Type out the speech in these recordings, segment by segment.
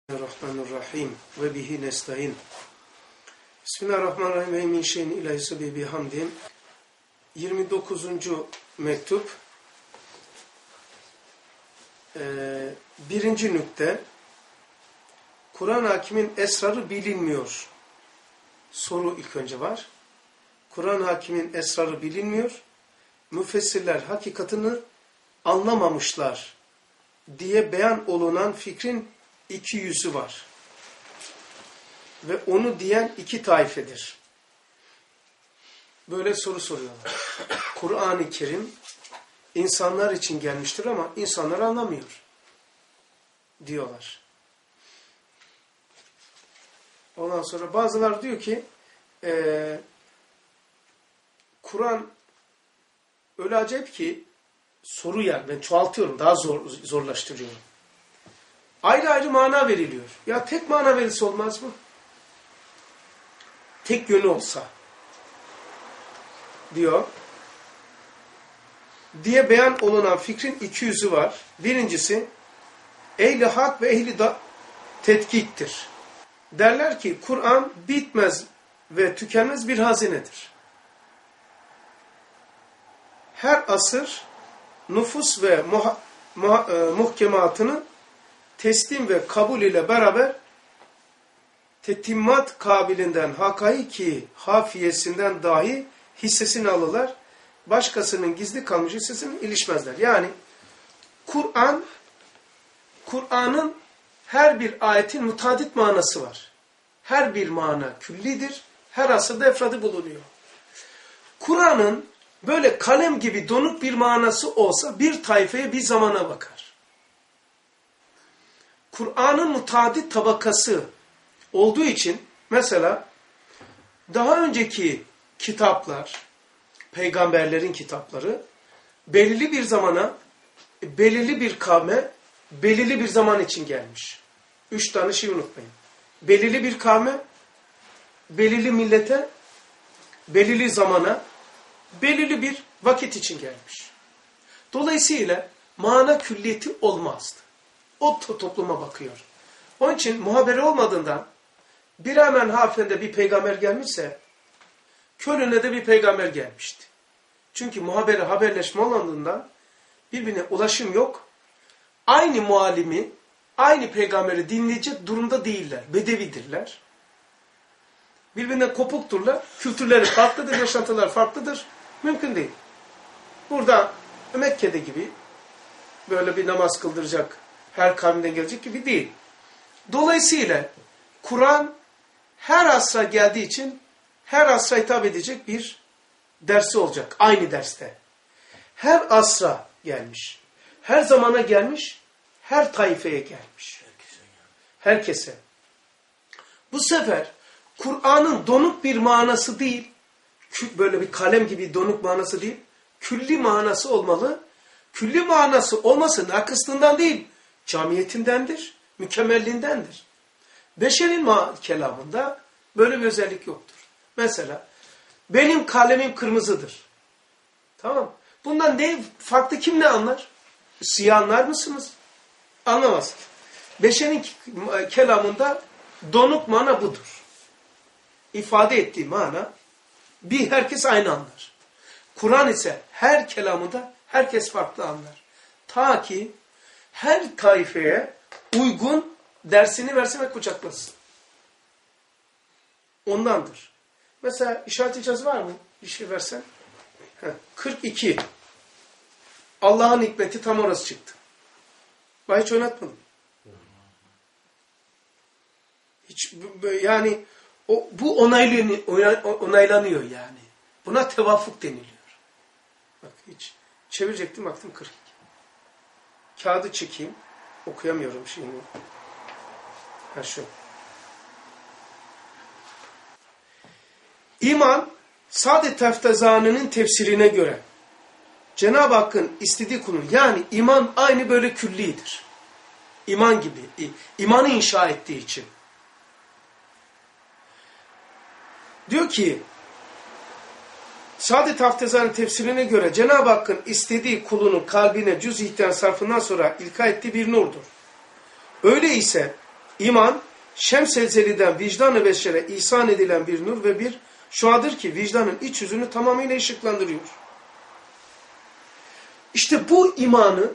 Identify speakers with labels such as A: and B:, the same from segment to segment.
A: Bismillahirrahmanirrahim ve bihi nestaîn. Bismillahirrahmanirrahim ve min şeyin ilahi sebebi hamdin. 29. mektup. Birinci nükte. Kur'an hakimin esrarı bilinmiyor. Soru ilk önce var. Kur'an hakimin esrarı bilinmiyor. Müfessirler hakikatini anlamamışlar diye beyan olunan fikrin iki yüzü var. Ve onu diyen iki taifedir. Böyle soru soruyorlar. Kur'an-ı Kerim insanlar için gelmiştir ama insanlar anlamıyor diyorlar. Ondan sonra bazılar diyor ki Kur'an öyle acayip ki soru yani ben çoğaltıyorum, daha zorlaştırıyorum. Ayrı ayrı mana veriliyor. Ya tek mana verilse olmaz mı? Tek yönü olsa diyor. Diye beyan olunan fikrin iki yüzü var. Birincisi ehli hak ve ehli tetkiktir. Derler ki Kur'an bitmez ve tükenmez bir hazinedir. Her asır nüfus ve muhkematını teslim ve kabul ile beraber tetimmat kabilinden hakaiki hafiyesinden dahi hissesini alırlar. Başkasının gizli kalmış hissesini ilişmezler. Yani Kur'an'ın her bir ayetin mutadit manası var. Her bir mana küllidir. Her asırda efradı bulunuyor. Kur'an'ın böyle kalem gibi donuk bir manası olsa bir tayfaya bir zamana bakar. Kur'an'ın mutadit tabakası olduğu için mesela daha önceki kitaplar, peygamberlerin kitapları belirli bir zamana, belirli bir kavme, belirli bir zaman için gelmiş. 3 tane şey unutmayın. Belirli bir kavme, belirli millete, belirli zamana, belirli bir vakit için gelmiş. Dolayısıyla mana külliyeti olmazdı. O topluma bakıyor. Onun için muhabere olmadığından bir hemen harfinde bir peygamber gelmişse Köln'e de bir peygamber gelmişti. Çünkü muhabere haberleşme olmadığından birbirine ulaşım yok. Aynı muallimi, aynı peygamberi dinleyecek durumda değiller. Bedevidirler. Birbirinden kopukturlar. Kültürleri farklıdır, yaşantılar farklıdır. Mümkün değil. Burada Mekke'de gibi böyle bir namaz kıldıracak her kavimden gelecek gibi değil. Dolayısıyla Kur'an her asra geldiği için her asra hitap edecek bir dersi olacak. Aynı derste. Her asra gelmiş. Her zamana gelmiş. Her taifeye gelmiş. Herkese. Bu sefer Kur'an'ın donuk bir manası değil, böyle bir kalem gibi donuk manası değil, külli manası olmalı. Külli manası olması nakıslığından değil, camiyetindendir, mükemmelliğindendir. Beşerin kelamında böyle bir özellik yoktur. Mesela, benim kalemim kırmızıdır. Tamam. Bundan ne farklı kim ne anlar? Siyah anlar mısınız? Anlamaz. Beşerin kelamında donuk mana budur. İfade ettiği mana herkes aynı anlar. Kur'an ise her kelamında herkes farklı anlar. Ta ki her taifeye uygun dersini versin ve kucaklasın. Ondandır. Mesela işaretleyeceğiz var mı? Bir şey versen. 42. Allah'ın hikmeti tam orası çıktı. Ben hiç oynatmadım. Hiç yani bu onaylanıyor yani. Buna tevafuk deniliyor. Bak hiç çevirecektim baktım 42. Kağıdı çekeyim. Okuyamıyorum şimdi. Şu. İman Saadet Teftezani'nin tefsirine göre Cenab-ı Hakk'ın istediği kulu yani iman aynı böyle küllidir. İman gibi. İmanı inşa ettiği için. Diyor ki Saadet Teftezani'nin tefsirine göre Cenab-ı Hakk'ın istediği kulunun kalbine cüz ihtiyan sarfından sonra ilka ettiği bir nurdur. Öyleyse İman, şems-i ezeliden vicdan-ı beşere ihsan edilen bir nur ve bir şuadır ki vicdanın iç yüzünü tamamıyla ışıklandırıyor. İşte bu imanı,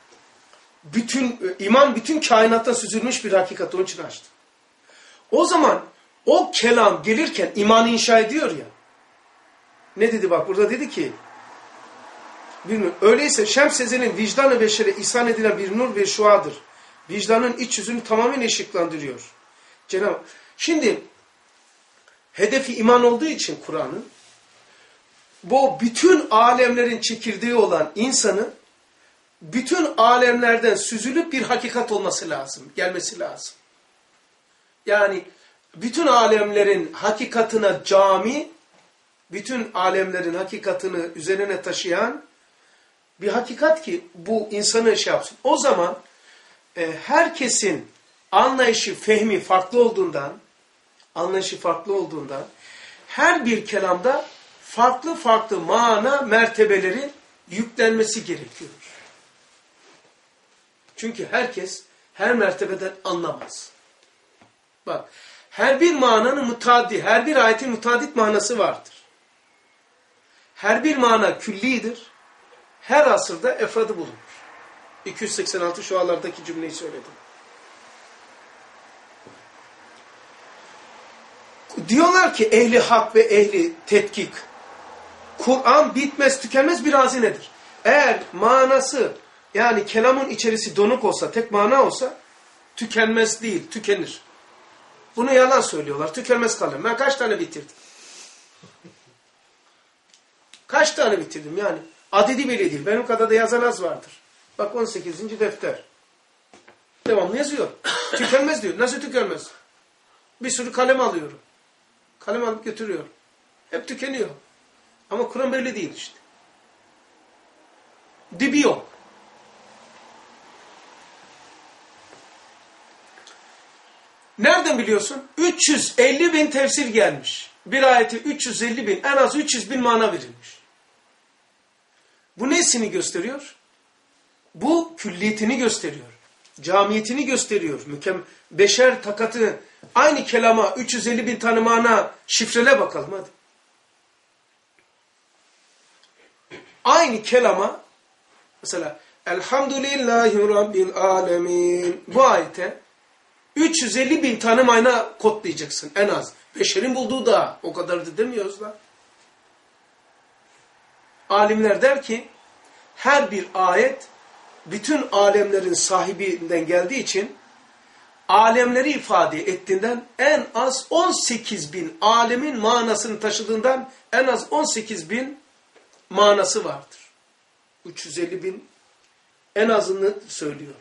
A: iman bütün kainatta süzülmüş bir hakikat, onun için açtı. O zaman o kelam gelirken imanı inşa ediyor ya. Ne dedi bak burada, dedi ki, bilmiyorum, öyleyse şems-i ezelin vicdan-ı beşere ihsan edilen bir nur ve şuadır. Vicdanın iç yüzünü tamamen ışıklandırıyor. Şimdi hedefi iman olduğu için Kur'an'ın, bu bütün alemlerin çekirdeği olan insanı bütün alemlerden süzülüp bir hakikat olması lazım, gelmesi lazım. Yani bütün alemlerin hakikatına cami, bütün alemlerin hakikatını üzerine taşıyan bir hakikat ki bu insanı şey yapsın. O zaman herkesin anlayışı, fehmi farklı olduğundan, her bir kelamda farklı farklı mana mertebeleri yüklenmesi gerekiyor. Çünkü herkes her mertebeden anlamaz. Bak, her bir mananın müteaddi, her bir ayetin müteaddit manası vardır. Her bir mana küllidir. Her asırda efradı bulunur. 286 şualardaki cümleyi söyledim. Diyorlar ki ehli hak ve ehli tetkik, Kur'an bitmez tükenmez bir hazinedir. Eğer manası, yani kelamın içerisi donuk olsa, tek mana olsa tükenmez değil, tükenir. Bunu yalan söylüyorlar. Tükenmez kalem. Ben kaç tane bitirdim? Kaç tane bitirdim yani? Adedi bile değil. Benim kadar da yazan az vardır. Bak 18. defter. Devamlı yazıyor. Tükenmez diyor. Nasıl tükenmez? Bir sürü kalem alıyorum. Kalem alıp götürüyorum. Hep tükeniyor. Ama Kur'an böyle değil işte. Dibi yok. Nereden biliyorsun? 350 bin tefsir gelmiş. Bir ayeti 350 bin, en az 300 bin mana verilmiş. Bu nesini gösteriyor? Bu külliyetini gösteriyor. Camiyetini gösteriyor. Beşer takatı, aynı kelama 350 bin tane mana şifrele bakalım hadi. Aynı kelama, mesela Elhamdülillahi Rabbil Alemin, bu ayete 350 bin tane mana kodlayacaksın en az. Beşerin bulduğu da o kadar da demiyoruz da. Alimler der ki her bir ayet bütün alemlerin sahibinden geldiği için alemleri ifade ettiğinden en az 18 bin alemin manasını taşıdığından en az 18 bin manası vardır. 350 bin en azını söylüyor.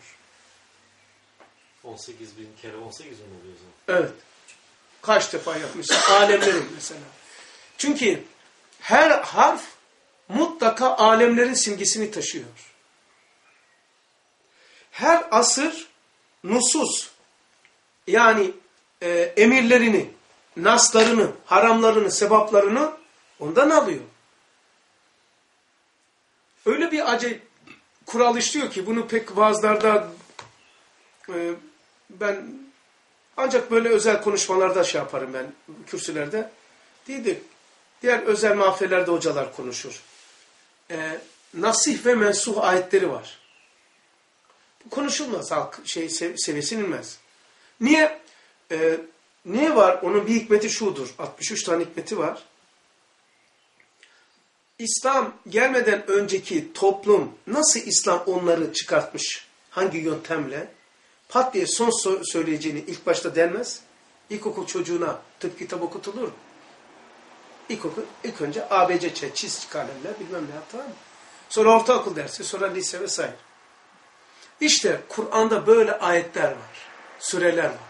B: 18 bin kere 18 mi oluyor zaten?
A: Evet. Kaç defa yapmışsın? Alemlerin mesela. Çünkü her harf mutlaka alemlerin simgesini taşıyor. Her asır nusus, yani emirlerini, naslarını, haramlarını, sevaplarını ondan alıyor. Öyle bir acayip kural işliyor ki bunu pek vaazlarda ben ancak böyle özel konuşmalarda şey yaparım ben kürsülerde. Değildir. Diğer özel mahfillerde hocalar konuşur. Nasih ve mensuh ayetleri var. Bu konuşulmaz, halk seviyesi inmez. Niye? Niye var? Onun bir hikmeti şudur. 63 tane hikmeti var. İslam gelmeden önceki toplum nasıl İslam onları çıkartmış? Hangi yöntemle? Pat diye son söyleyeceğini ilk başta denmez. İlkokul çocuğuna tıp kitap okutulur. İlk önce ABC çiz kalemler bilmem ne tamam mı? Sonra ortaokul dersi, sonra lise vesaire. İşte Kur'an'da böyle ayetler var. Süreler var.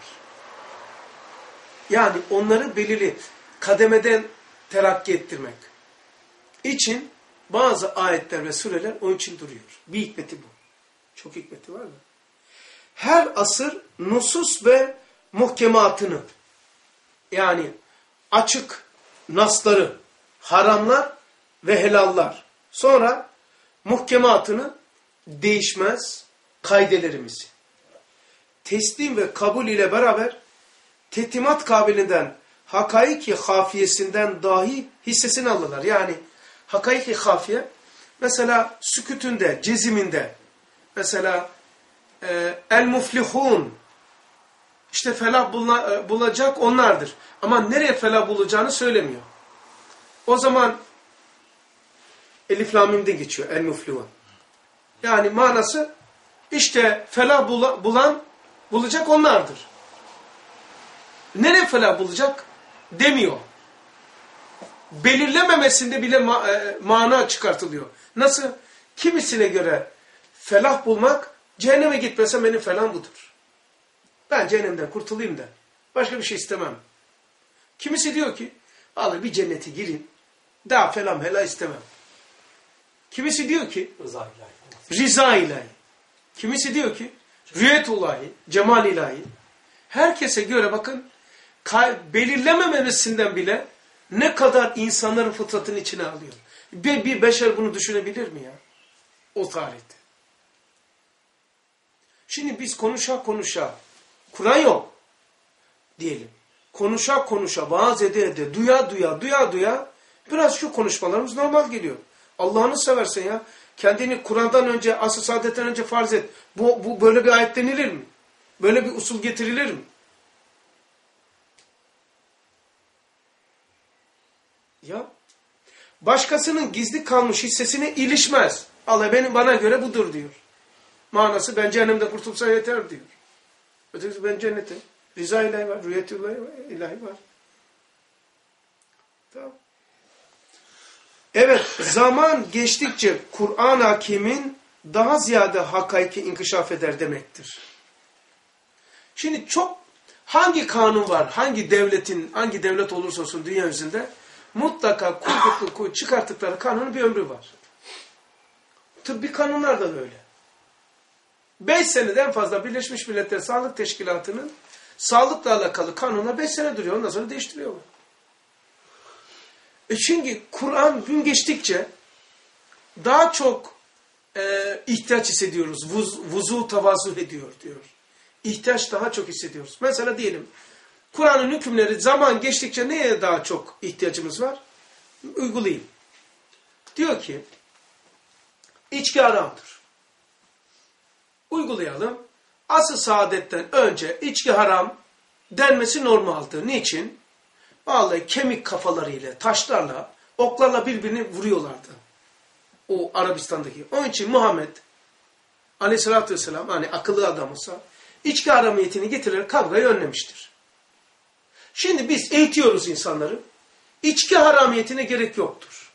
A: Yani onları belirli kademeden terakki ettirmek için bazı ayetler ve süreler onun için duruyor. Bir hikmeti bu. Çok hikmeti var mı? Her asır nusus ve muhkematını, yani açık nasları, haramlar ve helallar, sonra muhkematını, değişmez kaidelerimizi, teslim ve kabul ile beraber tetimat kabilinden hakaiki hafiyesinden dahi hissesini alırlar. Yani hakaiki hafiye mesela sükutünde, ceziminde mesela el muflihun işte felah bulacak onlardır. Ama nereye felah bulacağını söylemiyor. O zaman elif lam mim'den geçiyor el muflihun. Yani manası işte felah bulacak onlardır. Nereye felah bulacak demiyor. Belirlememesinde bile mana çıkartılıyor. Nasıl? Kimisine göre felah bulmak, cehenneme gitmesem benim felah budur. Ben cehennemden kurtulayım da başka bir şey istemem. Kimisi diyor ki, vallahi bir cennete girin, daha felah helal istemem. Kimisi diyor ki, rıza ilahi. Kimisi diyor ki, rüyetullahi, cemal ilahi. Herkese göre bakın, belirlememesinden bile ne kadar insanların fıtratının içine alıyor. Bir beşer bunu düşünebilir mi ya? O tarihte. Şimdi biz konuşa, Kur'an yok diyelim. Konuşa, vaaz ede, duya, biraz şu konuşmalarımız normal geliyor. Allah'ını seversen ya, kendini Kur'an'dan önce, asr-ı saadetten önce farz et. Bu böyle bir ayet denilir mi? Böyle bir usul getirilir mi? Ya, başkasının gizli kalmış hissesine ilişmez. Allah bana göre budur diyor. Manası ben cehennemde kurtulsam yeter diyor. Ötekisi ben cennete. Rıza ilahi var, rüyetullah ilahi var. Tamam. Evet, zaman geçtikçe Kur'an-ı Hakim'in daha ziyade hakaiki inkişaf eder demektir. Şimdi hangi kanun var, hangi devlet olursa olsun dünya yüzünde mutlaka çıkarttıkları kanunun bir ömrü var. Tıbbi kanunlar da böyle. 5 seneden fazla Birleşmiş Milletler Sağlık Teşkilatı'nın sağlıkla alakalı kanunlar 5 sene duruyor. Ondan sonra değiştiriyorlar. Çünkü Kur'an gün geçtikçe daha çok ihtiyaç hissediyoruz. Vuzu tavazu ediyor diyor. İhtiyaç daha çok hissediyoruz. Mesela diyelim Kur'an'ın hükümleri zaman geçtikçe neye daha çok ihtiyacımız var? Uygulayayım. Diyor ki içki haramdır. Uygulayalım. Asr-ı saadetten önce içki haram denmesi normaldir. Niçin? Vallahi kemik kafalarıyla, taşlarla, oklarla birbirini vuruyorlardı. O Arabistan'daki. Onun için Muhammed aleyhissalatü vesselam hani akıllı adam olsa içki haramiyetini getirir kavgayı önlemiştir. Şimdi biz eğitiyoruz insanları. İçki haramiyetine gerek yoktur.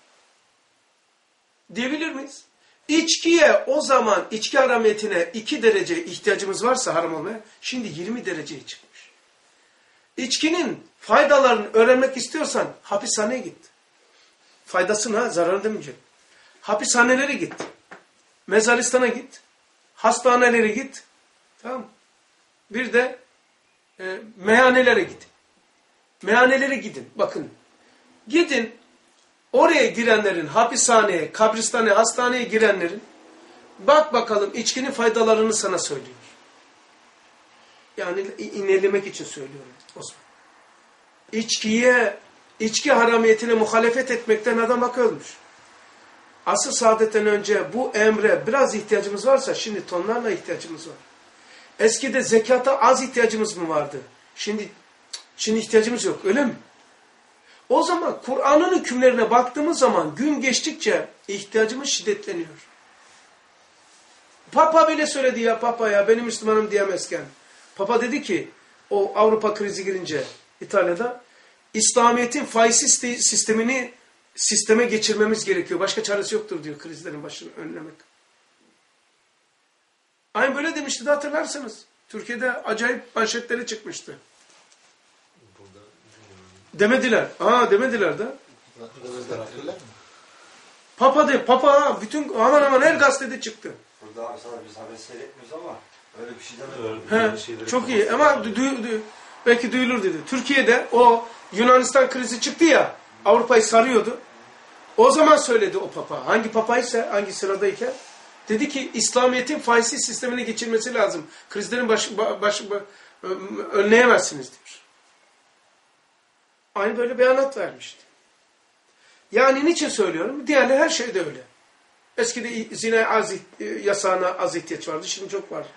A: Diyebilir miyiz? İçkiye o zaman içki haramiyetine 2 derece ihtiyacımız varsa haram olmaya şimdi 20 dereceye çıkmış. İçkinin faydalarını öğrenmek istiyorsan hapishaneye git. Faydasına zarar demeyecek. Hapishanelere git. Mezaristana git. Hastanelere git. Tamam. Bir de meyhanelere git. Meyhanelere gidin. Bakın. Gidin. Oraya girenlerin, hapishaneye, kabristane, hastaneye girenlerin bak bakalım içkinin faydalarını sana söylüyor. Yani inelemek için söylüyorum Osman. İçki haramiyetine muhalefet etmekten adam hak ölmüş. Asr-ı saadetten önce bu emre biraz ihtiyacımız varsa şimdi tonlarla ihtiyacımız var. Eskide zekata az ihtiyacımız mı vardı? Şimdi ihtiyacımız yok. Öyle mi? O zaman Kur'an'ın hükümlerine baktığımız zaman gün geçtikçe ihtiyacımız şiddetleniyor. Papa bile söyledi ya Papa ya benim Müslümanım diyemezken. Papa dedi ki o Avrupa krizi girince İtalya'da İslamiyet'in faiz sisteme geçirmemiz gerekiyor. Başka çaresi yoktur diyor krizlerin başını önlemek. Aynı böyle demişti de hatırlarsınız. Türkiye'de acayip manşetleri çıkmıştı. Demediler. Demediler de. Papa bütün aman her gazetede çıktı.
C: Burada aslında biz haber seyretmiyoruz ama öyle bir şeyden de
A: çok iyi ama belki duyulur dedi. Türkiye'de o Yunanistan krizi çıktı ya Avrupa'yı sarıyordu. O zaman söyledi o papa. Hangi papaysa hangi sıradayken Dedi ki İslamiyet'in faizsiz sistemine geçirmesi lazım. Krizlerin önleyemezsiniz diyor. Aynı böyle beyanat vermişti. Yani niçin söylüyorum? Diğerler her şeyde öyle. Eskide zina yasağına az ihtiyaç vardı. Şimdi çok var.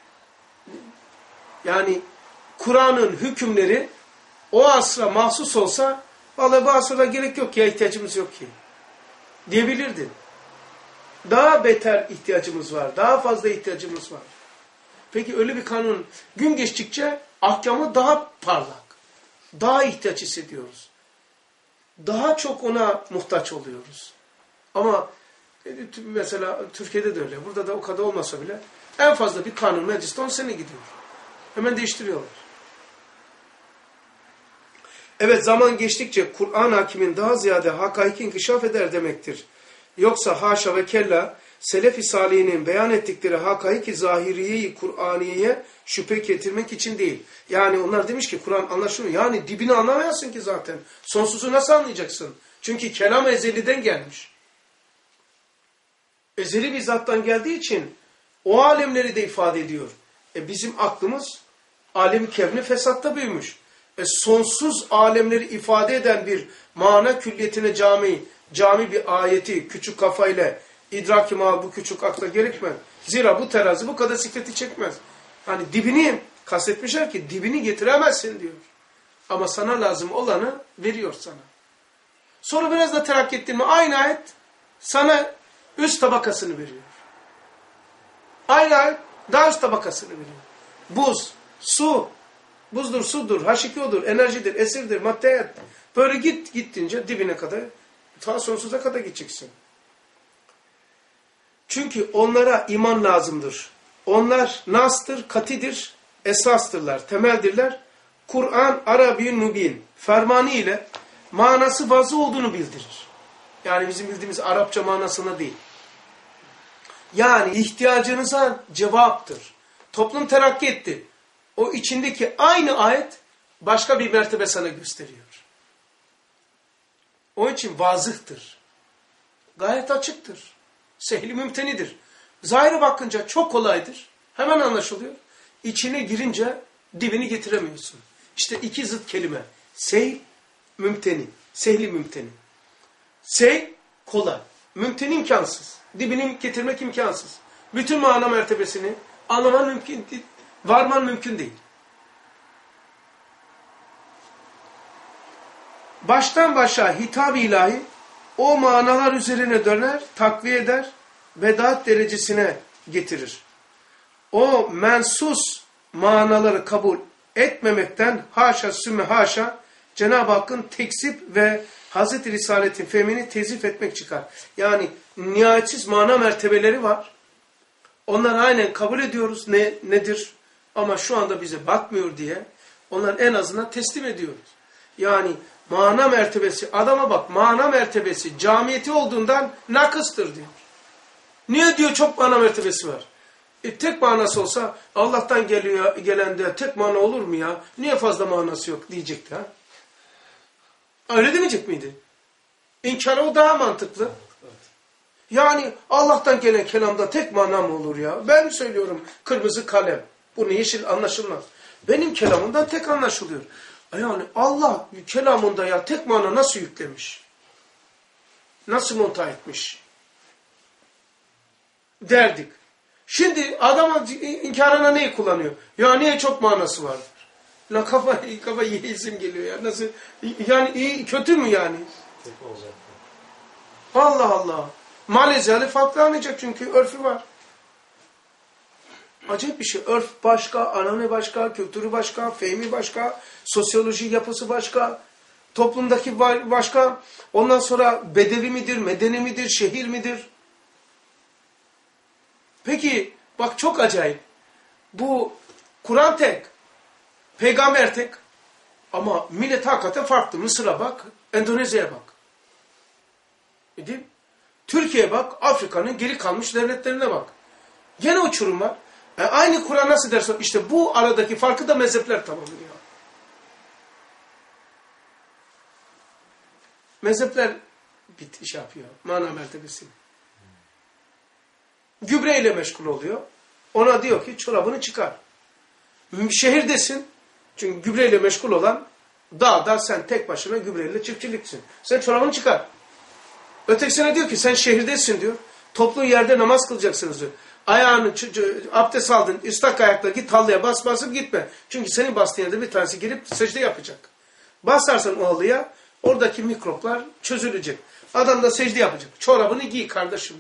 A: Yani Kur'an'ın hükümleri o asra mahsus olsa vallahi bu asırda gerek yok ya, ihtiyacımız yok ki diyebilirdin. Daha beter ihtiyacımız var. Daha fazla ihtiyacımız var. Peki öyle bir kanun gün geçtikçe ahkamı daha parlak. Daha ihtiyaç hissediyoruz. Daha çok ona muhtaç oluyoruz. Ama mesela Türkiye'de de öyle. Burada da o kadar olmasa bile en fazla bir kanun mecliste 10 sene gidiyor. Hemen değiştiriyorlar. Evet, zaman geçtikçe Kur'an hakimin daha ziyade hakaiki inkişaf eder demektir. Yoksa haşa ve kella Selef-i Salihinin beyan ettikleri hakaiki zahiriyeyi Kur'aniye'ye şüphe getirmek için değil. Yani onlar demiş ki Kur'an anlaşılmıyor. Yani dibini anlamayasın ki zaten. Sonsuzu nasıl anlayacaksın? Çünkü kelam ezeliden gelmiş. Ezeli bir zattan geldiği için o alemleri de ifade ediyor. Bizim aklımız alem-i kevni fesatta büyümüş. Sonsuz alemleri ifade eden bir mana külliyetine cami bir ayeti küçük kafayla idrak-ı mal bu küçük akla gerekmez. Zira bu terazi bu kadar sikleti çekmez. Hani dibini kastetmişler ki dibini getiremezsin diyor. Ama sana lazım olanı veriyor sana. Sonra biraz da terakki ettin mi aynı ayet sana üst tabakasını veriyor. Aynı ayet daha üst tabakasını veriyor. Buz, su, buzdur, sudur, H2O'dur, enerjidir, esirdir, maddeyet. Böyle gittince dibine kadar, ta sonsuza kadar gideceksin. Çünkü onlara iman lazımdır. Onlar nastır, katidir, esastırlar, temeldirler. Kur'an Arabi Mubin fermanı ile manası vazı olduğunu bildirir. Yani bizim bildiğimiz Arapça manasına değil. Yani ihtiyacınıza cevaptır. Toplum terakki etti. O içindeki aynı ayet başka bir mertebe sana gösteriyor. Onun için vazıhtır. Gayet açıktır. Sehli mümtenidir. Zahire bakınca çok kolaydır. Hemen anlaşılıyor. İçine girince dibini getiremiyorsun. İşte iki zıt kelime. Sehli mümteni. Sehli mümteni. Sehli kolay. Mümteni imkansız. Dibini getirmek imkansız. Bütün mana mertebesini anlaman mümkün değil. Varman mümkün değil. Baştan başa hitap-ı ilahi o manalar üzerine döner, takviye eder, vedaat derecesine getirir. O mensus manaları kabul etmemekten haşa sümme haşa Cenab-ı Hakk'ın tekzip ve Hazreti Risaletin fehmini tezif etmek çıkar. Yani nihayetsiz mana mertebeleri var. Onları aynen kabul ediyoruz nedir ama şu anda bize batmıyor diye onları en azından teslim ediyoruz. Yani mana mertebesi, adama bak mana mertebesi camiyeti olduğundan nakıstır diyor. Niye diyor çok mana mertebesi var? Tek manası olsa Allah'tan gelen de tek mana olur mu ya? Niye fazla manası yok diyecekti ha? Öyle demeyecek miydi? İnkar o daha mantıklı. Yani Allah'tan gelen kelamda tek mana mı olur ya? Ben söylüyorum kırmızı kalem. Bu ne yeşil anlaşılmaz. Benim kelamımdan tek anlaşılıyor. Yani Allah kelamında ya tek mana nasıl yüklemiş? Nasıl monta etmiş? Derdik. Şimdi adam inkarına neyi kullanıyor? Ya niye çok manası vardır? La kafa yeğizim geliyor ya. Nasıl? Yani iyi, kötü mü yani?
B: Tek olacak.
A: Allah Allah. Malezyalı farklı anlayacak çünkü örfü var. Acayip bir şey. Örf başka, anane başka, kültürü başka, fehmi başka, sosyoloji yapısı başka, toplumdaki başka. Ondan sonra bedevi midir, medeni midir, şehir midir? Peki bak çok acayip. Bu Kur'an tek, peygamber tek ama millet hakikaten farklı. Mısır'a bak, Endonezya'ya bak. Değil mi? Türkiye'ye bak, Afrika'nın geri kalmış devletlerine bak. Gene uçurum var. Aynı Kur'an nasıl derse işte bu aradaki farkı da mezhepler tamamlıyor. Mezhepler iş yapıyor. Mana mertebesi. gübreyle meşgul oluyor. Ona diyor ki çorabını çıkar. Şehirdesin. Çünkü gübreyle meşgul olan dağda sen tek başına gübreyle çiftçiliksin. Sen çorabını çıkar. Ötekisine diyor ki sen şehirdesin diyor. Toplu yerde namaz kılacaksınız diyor. Ayağını, abdest aldın, ıslak ayakla git halıya basıp gitme. Çünkü senin bastığın yerde bir tanesi girip secde yapacak. Basarsan o halıya oradaki mikroplar çözülecek. Adam da secde yapacak. Çorabını giy kardeşim.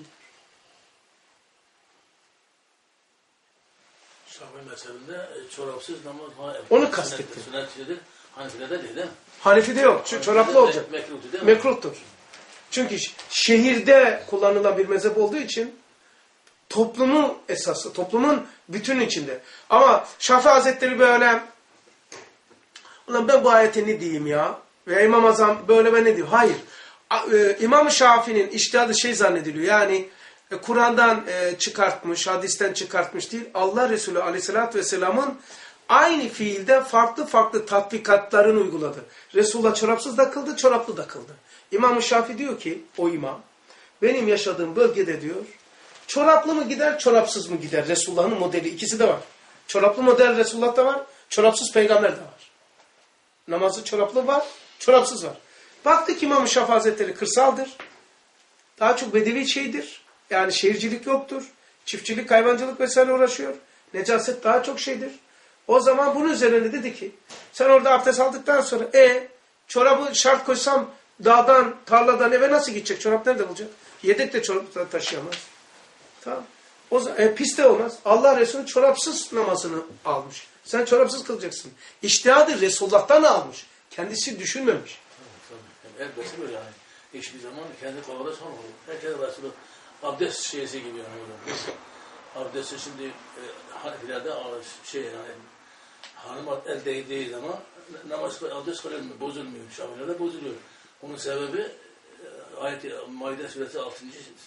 D: Şafii mezhebinde çorapsız namaz
A: onu kastettim.
D: Sünnetçidir. Hanefi'de değil mi?
A: Hanefi'de yok. Çoraplı olacak. Mekruhtur. Çünkü şehirde kullanılan bir mezhep olduğu için toplumun esası, toplumun bütün içinde. Ama Şafii Hazretleri böyle ulan ben bu ayete ne diyeyim ya? Ve İmam Azam böyle ben ne diyeyim? Hayır. İmam Şafii'nin içtihadı zannediliyor. Yani Kur'an'dan çıkartmış, hadisten çıkartmış değil. Allah Resulü Aleyhisselatü Vesselam'ın aynı fiilde farklı tatbikatlarını uyguladı. Resulullah çorapsız da kıldı, çoraplı da kıldı. İmam Şafii diyor ki, o imam, benim yaşadığım bölgede diyor, çoraplı mı gider, çorapsız mı gider? Resulullah'ın modeli ikisi de var. Çoraplı model Resulullah'ta var, çorapsız peygamber de var. Namazı çoraplı var, çorapsız var. Baktık İmam Şafii Hazretleri kırsaldır. Daha çok bedevi şeydir. Yani şehircilik yoktur. Çiftçilik, hayvancılık vesaire uğraşıyor. Necaset daha çok şeydir. O zaman bunun üzerine dedi ki, sen orada abdest aldıktan sonra çorabı şart koysam dağdan, tarladan eve nasıl gidecek? Çorap nerede bulacak? Yedek de çorap taşıyamaz. Tamam. O zaman piste olmaz. Allah Resulü çorapsız namazını almış. Sen çorapsız kılacaksın. İçtihadı Resulullah'tan almış. Kendisi düşünmemiş.
D: Tabii. Elbette böyle yani. Hiçbir zaman kendi kolada sormadı. Herkes Resulü abdest şeysi gibi yani. Abdesti şimdi Hanefilerde yani hanım el değdiği zaman namaz abdest kılınmıyor, bozulmuyor. Şafilerde bozuluyor. Onun sebebi ayet-i Maide suresi 6.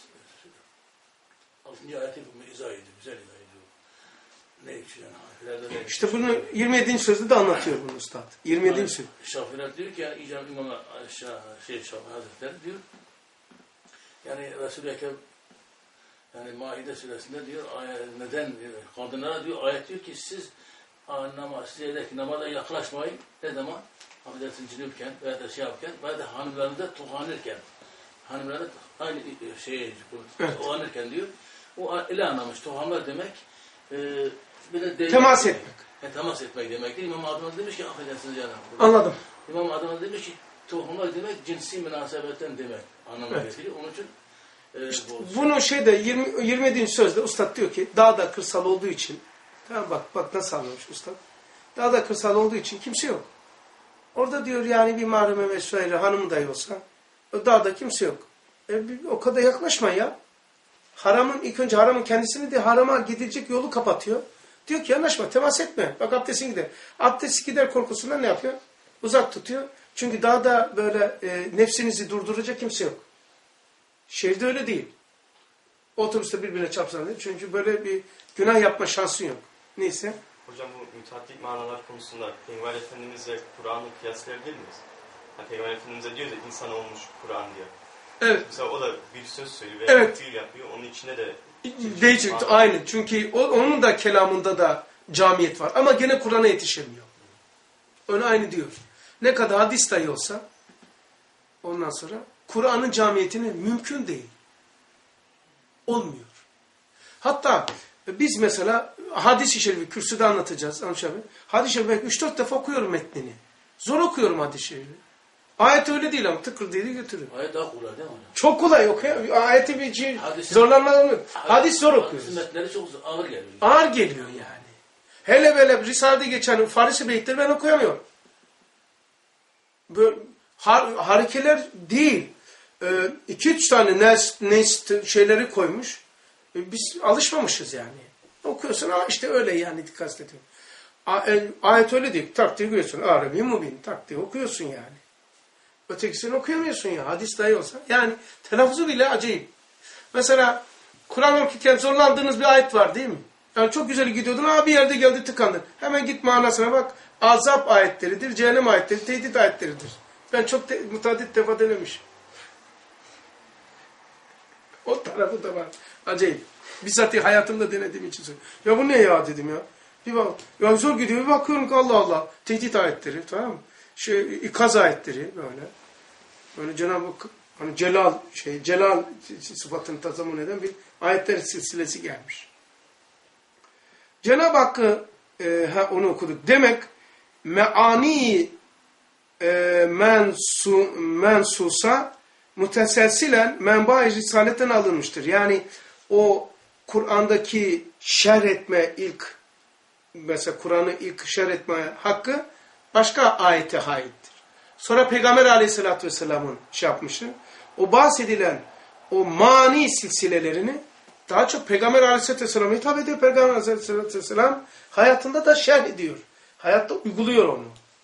D: ayeti izah ediyor. Güzel izah ediyor. Ne için yani Hanefilerde de...
A: İşte bunu 27. sözde de anlatıyor bunu Üstad. 27. söz.
D: Şafiler diyor ki yani İcam İmam Şafii Hazretleri diyor yani Resul-i Ekrem yani Maide suresinde diyor neden kadınlara diyor ayet diyor ki siz namaza yaklaşmayın ne zaman affedersin cünüpken veya da şey yapken veya da hanımlarında tuhanırken hanımlarda aynı tuhanırken diyor o ile anlamış tuhanlar demek
A: temas etmek.
D: Temas etmek demektir. İmam Adem demiş ki affedersiniz canım.
A: Anladım.
D: İmam Adem demiş ki tohumlar demek cinsi münasebetten demek anlamına getiriyor. Onun için
A: bunu 27. sözde Ustad diyor ki dağda kırsal olduğu için tamam bak nasıl anlamış Ustad. Dağda kırsal olduğu için kimse yok. Orada diyor yani bir mahreme vesaire hanım dahi olsa o dağda kimse yok. O kadar yaklaşma ya. İlk önce haramın kendisini de harama gidilecek yolu kapatıyor. Diyor ki yanaşma, temas etme. Bak abdestin gider. Abdesti gider korkusundan ne yapıyor? Uzak tutuyor. Çünkü dağda böyle nefsinizi durduracak kimse yok. Şehirde öyle değil. Otobüste birbirine çarpsan değil. Çünkü böyle bir günah yapma şansın yok. Neyse.
E: Hocam bu müteaddik manalar konusunda Peygamber Efendimiz'le Kur'an'ı kıyaslayabilir miyiz? Yani Peygamber Efendimiz'e diyor da insan olmuş Kur'an diye.
A: Evet.
E: Mesela o da bir söz söylüyor veya bir fiil yapıyor. Onun içine de
A: değişik. Aynı. Çünkü onun da kelamında da camiyet var. Ama gene Kur'an'a yetişemiyor. Öyle aynı diyor. Ne kadar hadis dahi olsa ondan sonra Kur'an'ın camiyetini mümkün değil. Olmuyor. Hatta biz mesela hadis-i şerifi kürsüde anlatacağız. Hadis-i şerifi 3-4 defa okuyorum metnini. Zor okuyorum hadis-i şerifi. Ayet öyle değil ama tıkır diye götürüyor.
D: Ayet daha kolay değil mi?
A: Çok kolay okuyor. Ayeti bir zorlanma olmuyor. Hadis zor okuyoruz.
D: Sünnetleri çok ağır geliyor.
A: Ağır geliyor yani. Hele böyle Risale'de geçen Farisi beyitleri ben okuyamıyorum. Böyle harekeler değil. 2-3 tane nest şeyleri koymuş. Biz alışmamışız yani. Okuyorsun ama işte öyle yani dikkat ediyorum. Ayet öyle değil. Tak diye okuyorsun. Arabi mubin. Tak diye okuyorsun yani. Ötekisini okuyamıyorsun ya. Hadis dahi olsa. Yani telaffuzu bile acayip. Mesela Kur'an okurken zorlandığınız bir ayet var değil mi? Yani çok güzel gidiyordun. Bir yerde geldi tıkandın. Hemen git manasına bak. Azap ayetleridir, cehennem ayetleri, tehdit ayetleridir. Ben çok mutadit defa denemişim. O tarafı da var. Acayip. Bizzat hayatımda denediğim için söylüyorum. Ya bu ne ya dedim ya. Bir bak, ya zor gidiyor. Bir bakıyorum ki Allah Allah. Tehdit ayetleri, tamam mı? İkaz ayetleri böyle. Böyle Cenab-ı Hak hani Celal sıfatını tazamun eden bir ayetler silsilesi gelmiş. Cenab-ı Hakk'ı onu okuduk. Demek meani mensusa muteselsilen menba-i risaletten alınmıştır. Yani o Kur'an'daki şerh etme ilk, mesela Kur'an'ı ilk şerh etme hakkı başka ayete aittir. Sonra Peygamber Aleyhisselatü Vesselam'ın yapmıştır. O bahsedilen o mani silsilelerini daha çok Peygamber Aleyhisselatü Vesselam'a hitap ediyor. Peygamber Aleyhisselatü Vesselam hayatında da şerh ediyor. Hayatta uyguluyor onu.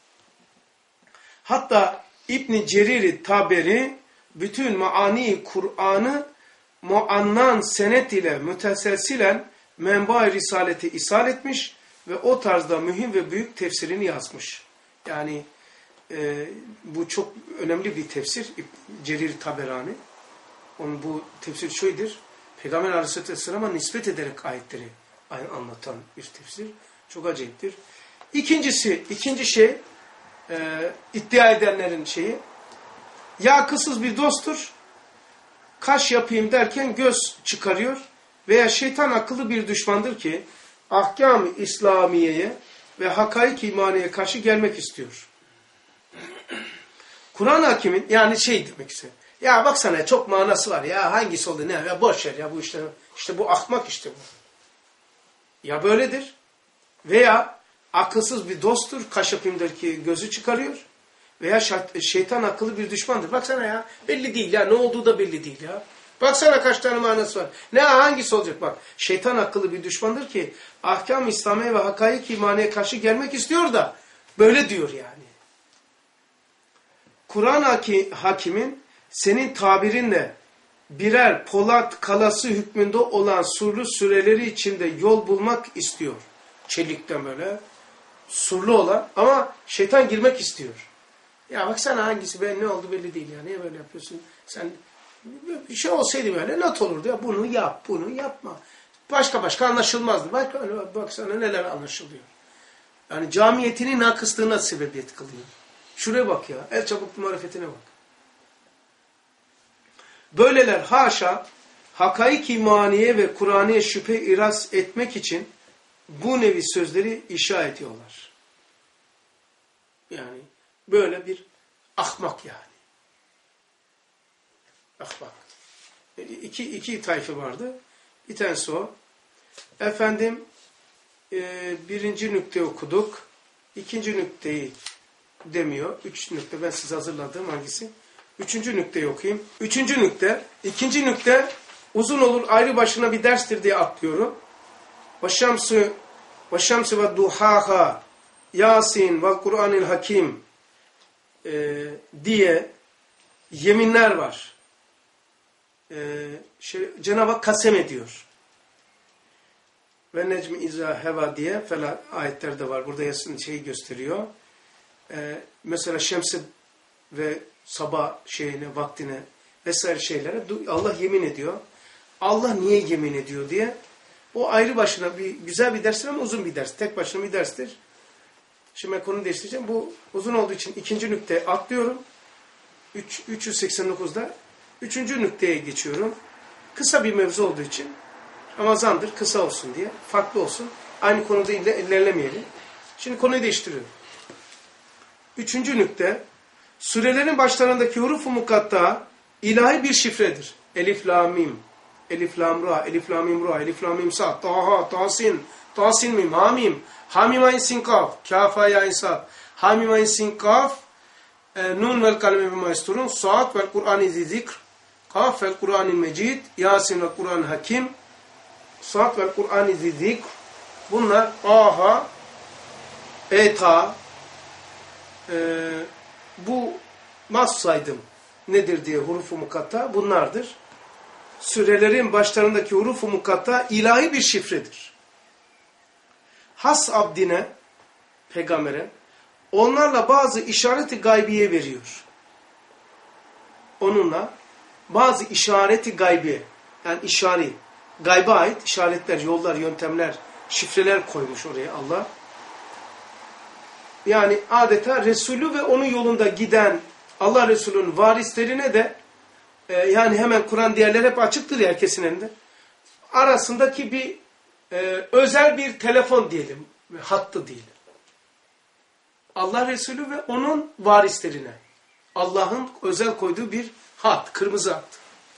A: Hatta İbn-i Cerir Taberi bütün maani Kur'an'ı muannan senet ile müteselsilen menba-i risaleti ishal etmiş ve o tarzda mühim ve büyük tefsirini yazmış. Yani bu çok önemli bir tefsir. İbn Cerir Taberani. Onun bu tefsir şuydur. Peygamber Aleyhisselatü Vesselam'a nispet ederek ayetleri anlatan bir tefsir. Çok acayiptir. İkinci şey iddia edenlerin şeyi, ya akılsız bir dosttur, kaş yapayım derken göz çıkarıyor veya şeytan akıllı bir düşmandır ki ahkam-ı İslamiye'ye ve hakaik imaniye karşı gelmek istiyor. Kur'an hakimin yani demek istiyor. Ya baksana çok manası var ya, hangisi oldu ne ya, boş ver ya bu işte bu ahmak işte bu. Ya böyledir veya akılsız bir dosttur, kaş yapayım der ki gözü çıkarıyor veya şeytan akıllı bir düşmandır. Baksana ya belli değil ya, ne olduğu da belli değil ya. Baksana kaç tane manası var. Ne hangisi olacak bak. Şeytan akıllı bir düşmandır ki ahkam-ı İslamiye ve hakaik imaniye karşı gelmek istiyor da böyle diyor yani. Kur'an hakimin senin tabirinle birer Polat kalası hükmünde olan surlu süreleri içinde yol bulmak istiyor. Çelikten böyle surlu olan ama şeytan girmek istiyor. Ya baksana hangisi ne oldu belli değil ya. Niye böyle yapıyorsun? Sen bir şey olsaydı böyle not olurdu ya. Bunu yap, bunu yapma. Başka anlaşılmazdı. Baksana neler anlaşılıyor. Yani camiyetinin nakıslığına sebebiyet kılıyor. Şuraya bak ya. El çabuklu marifetine bak. Böyleler haşa hakaik imaniye ve Kur'an'ya şüphe iraz etmek için bu nevi sözleri inşa ediyorlar. Yani böyle bir ahmak yani. Ahmak. İki tayfı vardı. Bir tanesi o. Efendim birinci nükte okuduk. İkinci nükteyi demiyor. 3 nükte ben size hazırladığım hangisi? 3. nükteyi okuyayım. 3. nükte. 2. nükte uzun olur ayrı başına bir derstir diye atlıyorum. Veşşemsi ve duhaha Yasin ve Kur'anil Hakim diye yeminler var. Cenab-ı Hak kasem ediyor. Ve necmi izâ heva diye falan ayetler de var. Burada Yasin gösteriyor. Mesela şemsi ve sabah vaktine vesaire şeylere Allah yemin ediyor. Allah niye yemin ediyor diye. O ayrı başına güzel bir derstir ama uzun bir ders. Tek başına bir derstir. Şimdi ben konuyu değiştireceğim. Bu uzun olduğu için 2. nükteye atlıyorum. 389'da 3. nükteye geçiyorum. Kısa bir mevzu olduğu için Ramazan'dır, kısa olsun diye. Farklı olsun. Aynı konuda ilerlemeyelim. Şimdi konuyu değiştiriyorum. 3. nükte surelerin başlarındaki huruf-u mukatta ilahi bir şifredir. Elif, la, mim. Elif, lam, ra, elif, lam, mim, ra, elif, lam, mim, sa, taha, tasin, tasin, mim, hamim, hamim, ayn, sin, kaf, kafa, ya, insaf, hamim, ayn, sin, kaf, nun vel kalemi ve maesturun, saat vel Kur'an-ı zikr, kaf vel Kur'an-ı mecid, yasin vel Kur'an-ı hakim, saat vel Kur'an-ı zikr. Bunlar aha, eta, bu nasıl saydım nedir diye huruf-u mukatta bunlardır. Sürelerin başlarındaki huruf-u mukatta ilahi bir şifredir. Has abdine, peygambere, onlarla bazı işareti gaybiye veriyor. Onunla bazı işareti gaybiye, yani işari, gayba ait işaretler, yollar, yöntemler, şifreler koymuş oraya Allah. Yani adeta Resulü ve onun yolunda giden Allah Resulü'nün varislerine de yani hemen Kur'an diğerler hep açıktır ya herkesin elinde. Arasındaki bir özel bir telefon diyelim, hattı değil. Allah Resulü ve onun varislerine Allah'ın özel koyduğu bir hat, kırmızı hat.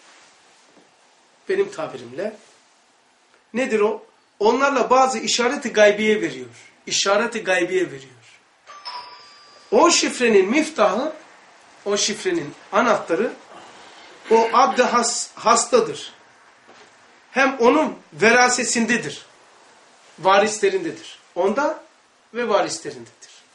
A: Benim tabirimle. Nedir o? Onlarla bazı işareti gaybiye veriyor. İşareti gaybiye veriyor. O şifrenin miftahı, o şifrenin anahtarı, o abd-i hastadır. Hem onun verasesindedir. Varislerindedir. Onda ve varislerindedir.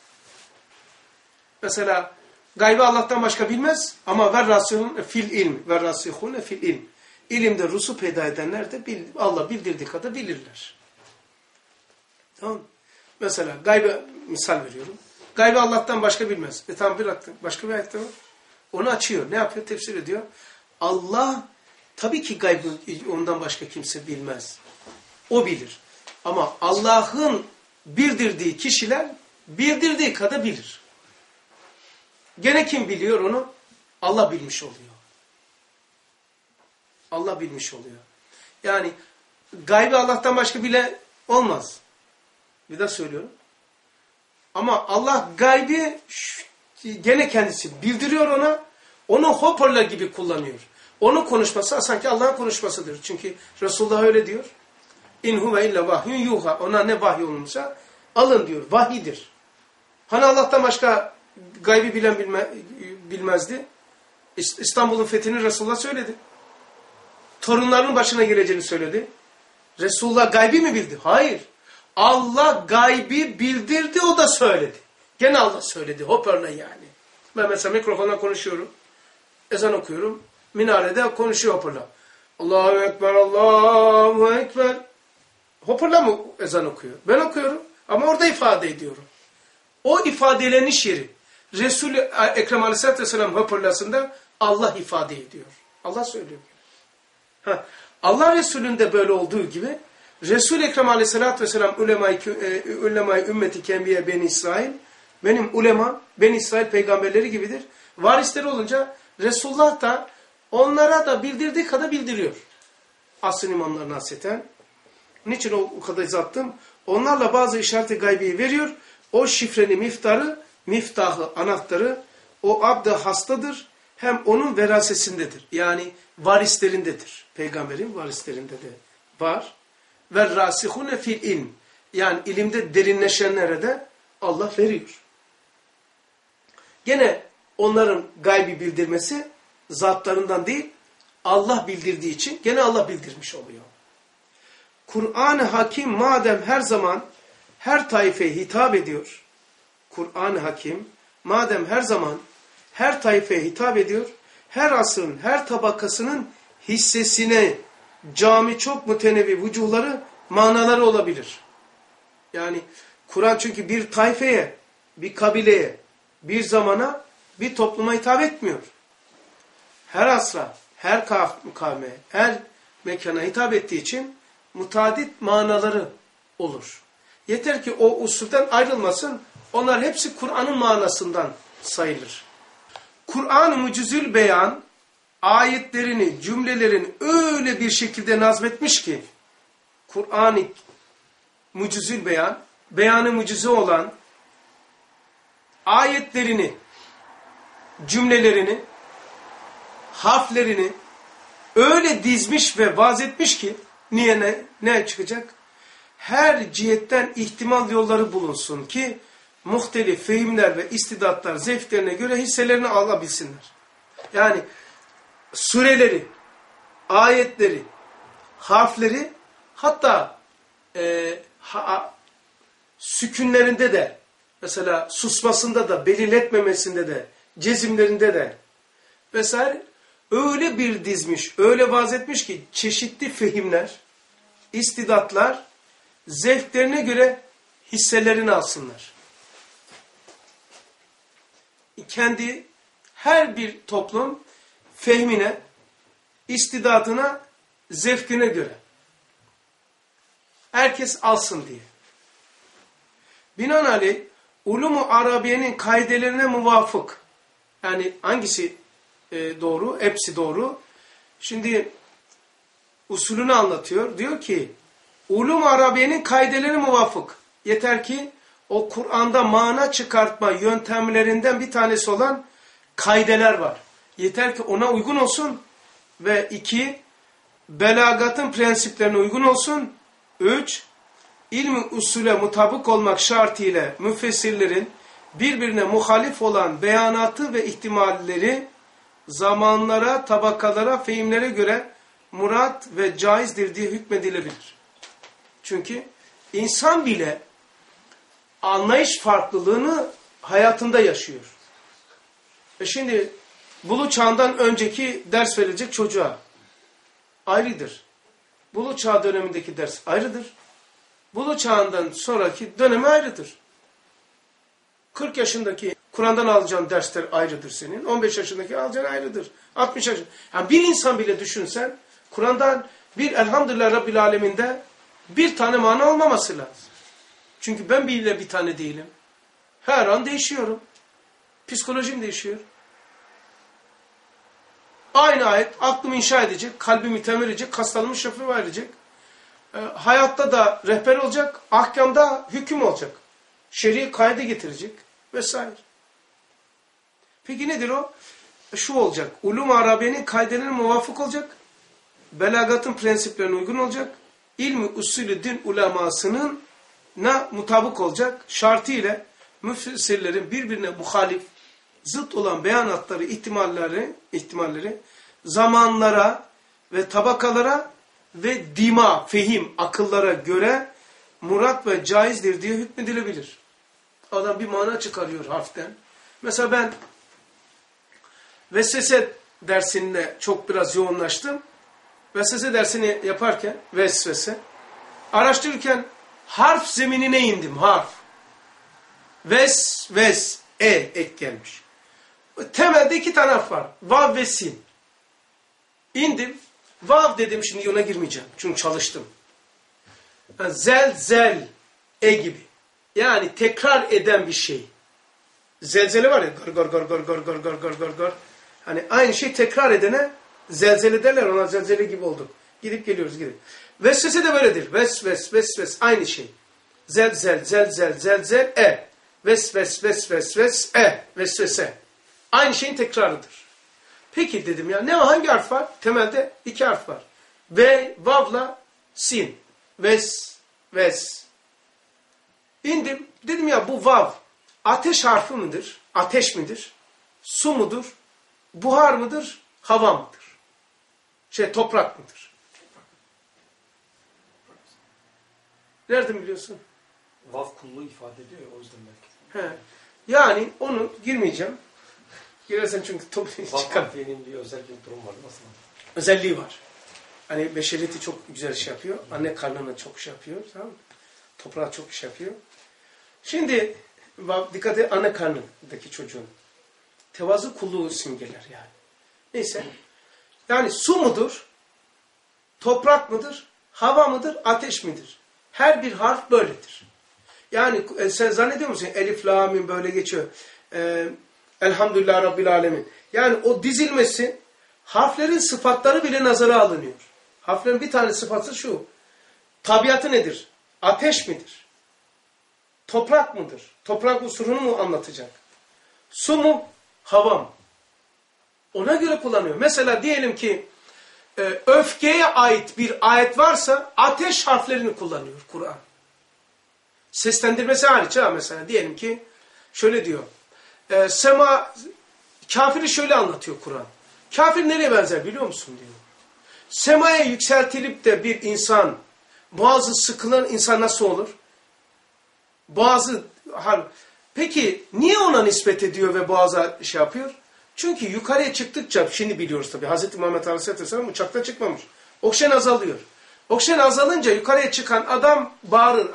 A: Mesela gaybı Allah'tan başka bilmez ama verrasihun fil ilm, verrasihun fil ilm. İlimde rusu peyda edenler de Allah bildirdiği kadar bilirler. Tamam mı? Mesela gaybı misal veriyorum. Gaybı Allah'tan başka bilmez. Tamam bıraktım. Başka bir ayette var. Onu açıyor. Ne yapıyor? Tefsir ediyor. Allah tabii ki gaybı ondan başka kimse bilmez. O bilir. Ama Allah'ın bildirdiği kişiler bildirdiği kadar bilir. Gene kim biliyor onu? Allah bilmiş oluyor. Allah bilmiş oluyor. Yani gaybı Allah'tan başka bile olmaz. Bir daha söylüyorum. Ama Allah gaybi gene kendisi bildiriyor ona. Onu hoparlör gibi kullanıyor. Onun konuşması sanki Allah'ın konuşmasıdır. Çünkü Resulullah öyle diyor. İn huve illa vahyun yuha. Ona ne vahiy olunursa alın diyor. Vahidir. Hani Allah'tan başka gaybi bilen bilmezdi. İstanbul'un fethini Resulullah söyledi. Torunlarının başına geleceğini söyledi. Resulullah gaybi mi bildi? Hayır. Allah gaybi bildirdi, o da söyledi. Gene Allah söyledi. Hoparlör yani. Ben mesela mikrofonla konuşuyorum. Ezan okuyorum. Minarede konuşuyor hoparlör. Allahu Ekber, Allahu Ekber. Hoparlör mı ezan okuyor? Ben okuyorum ama orada ifade ediyorum. O ifadeleniş yeri. Resul-i Ekrem Aleyhisselatü Vesselam hoparlöründe Allah ifade ediyor. Allah söylüyor. Allah Resulü'nde böyle olduğu gibi Resul-i Ekrem Aleyhisselatü Vesselam ulemay ümmeti kembiye Beni İsrail, benim ulema Beni İsrail peygamberleri gibidir. Varisleri olunca Resulullah da onlara da bildirdiği kadar bildiriyor. Asrın imamlarına hasreten. Niçin o kadar uzattım? Onlarla bazı işareti gaybiyi veriyor. O şifrenin miftahı, anahtarı o abd-i hastadır. Hem onun verasesindedir. Yani varislerindedir. Peygamberin varislerinde de var. Ve rasihune fil ilm. Yani ilimde derinleşenlere de Allah veriyor. Gene onların gaybi bildirmesi zatlarından değil, Allah bildirdiği için gene Allah bildirmiş oluyor. Kur'an-ı Hakim madem her zaman her taifeye hitap ediyor, Kur'an-ı Hakim madem her zaman her taifeye hitap ediyor, her asrın, her tabakasının hissesine cami çok mütenevi vücuhları, manaları olabilir. Yani Kur'an çünkü bir taifeye, bir kabileye, bir zamana, bir topluma hitap etmiyor. Her asra, her kavme, her mekana hitap ettiği için mutadit manaları olur. Yeter ki o usulden ayrılmasın, onlar hepsi Kur'an'ın manasından sayılır. Kur'an-ı Mucizül Beyan ayetlerini, cümlelerini öyle bir şekilde nazmetmiş ki Kur'an-ı Mucizül Beyan, beyanı mucize olan ayetlerini, cümlelerini, harflerini öyle dizmiş ve vazetmiş ki niye ne çıkacak? Her cihetten ihtimal yolları bulunsun ki muhtelif fehimler ve istidatlar zevklerine göre hisselerini alabilsinler. Yani sureleri, ayetleri, harfleri hatta sükünlerinde de mesela susmasında da belirletmemesinde de cezimlerinde de vesaire öyle bir dizmiş, öyle vazetmiş ki çeşitli fehimler, istidatlar zevklerine göre hisselerini alsınlar. Kendi her bir toplum fehmine, istidadına, zevkine göre. Herkes alsın diye. Binaenaleyh ulum-u arabiyenin kaidelerine muvafık. Yani hangisi doğru? Hepsi doğru. Şimdi usulünü anlatıyor. Diyor ki ulum-u arabiyenin kaidelerine muvafık. Yeter ki o Kur'an'da mana çıkartma yöntemlerinden bir tanesi olan kaideler var. Yeter ki ona uygun olsun. Ve 2, belagatın prensiplerine uygun olsun. 3, ilmi usule mutabık olmak şartıyla müfessirlerin birbirine muhalif olan beyanatı ve ihtimalleri zamanlara, tabakalara, fehimlere göre murat ve caizdir diye hükmedilebilir. Çünkü insan bile anlayış farklılığını hayatında yaşıyor. Şimdi buluğ çağından önceki ders verilecek çocuğa ayrıdır. Buluğ çağı dönemindeki ders ayrıdır. Buluğ çağından sonraki dönemi ayrıdır. 40 yaşındaki Kur'an'dan alacağın dersler ayrıdır senin. 15 yaşındaki alacağın ayrıdır. 60 yaşındaki. Yani bir insan bile düşünsen Kur'an'dan bir Elhamdülillah Rabbil Aleminde bir tane mana olmaması lazım. Çünkü ben bile bir tane değilim. Her an değişiyorum. Psikolojim değişiyor. Aynı ayet aklımı inşa edecek, kalbimi temir edecek, hastalığımı şifa verecek. Hayatta da rehber olacak, ahkamda hüküm olacak. Şer'i kaide getirecek vesaire. Peki nedir o? Şu olacak. Ulum-u Arabiye'nin kaidelerine muvafık olacak. Belagatın prensiplerine uygun olacak. İlmi usulü din ulemasının mutabık olacak. Şartıyla müfessirlerin birbirine muhalif, zıt olan beyanatları, ihtimalleri zamanlara ve tabakalara ve dima, fehim, akıllara göre murat ve caizdir diye hükmedilebilir. Adam bir mana çıkarıyor harften. Mesela ben vesvese dersinde çok biraz yoğunlaştım. Vesvese dersini yaparken, araştırırken harf zeminine indim, harf. Ek gelmiş. Temelde 2 tane harf var. Vav ve sin. İndim. Vav dedim, şimdi ona girmeyeceğim. Çünkü çalıştım. Zel, gibi. Yani tekrar eden bir şey. Zelzele var ya, gar. Hani aynı şey tekrar edene zelzele derler, ona zelzele gibi olduk. Gidip geliyoruz. Vesvese de böyledir. Ves, aynı şey. Zel, vesvese. Aynı şeyin tekrarıdır. Peki dedim ya, hangi harf var? Temelde 2 harf var. V, vavla, sin. Ves. İndim. Dedim ya, bu vav ateş harfi midir? Ateş midir? Su mudur? Buhar mıdır? Hava mıdır? Toprak mıdır? Nereden biliyorsun?
B: Vav kulluğu ifade ediyor ya, o yüzden belki.
A: Yani onu girmeyeceğim. Girersen çünkü
B: Vav
A: çıkar.
B: harfinin bir özel bir durum var. Nasıl?
A: Özelliği var. Hani beşeriyeti çok güzel şey yapıyor. Anne karnına çok şey yapıyor. Tamam mı? Toprağa çok şey yapıyor. Şimdi dikkat et, anne karnındaki çocuğun tevazu kulluğu simgeler yani. Neyse. Yani su mudur? Toprak mıdır? Hava mıdır? Ateş midir? Her bir harf böyledir. Yani sen zannediyor musun? Elif, la, mim böyle geçiyor. Elhamdülillah Rabbil Alemin. Yani o dizilmesi, harflerin sıfatları bile nazara alınıyor. Harflerin bir tane sıfatı şu. Tabiatı nedir? Ateş midir? Toprak mıdır? Toprak unsurunu mu anlatacak? Su mu? Hava mı? Ona göre kullanıyor. Mesela diyelim ki öfkeye ait bir ayet varsa ateş harflerini kullanıyor Kur'an. Seslendirmesi hariç mesela diyelim ki şöyle diyor. Kafiri şöyle anlatıyor Kur'an. Kafir nereye benzer biliyor musun diyor. Semaya yükseltilip de bir insan, bazı sıkılan insan nasıl olur? Peki niye ona nispet ediyor ve boğaza şey yapıyor? Çünkü yukarıya çıktıkça, şimdi biliyoruz tabii, Hz. Muhammed Aleyhisselam uçakta çıkmamış. Oksijen azalıyor. Oksijen azalınca yukarıya çıkan adam bağırır.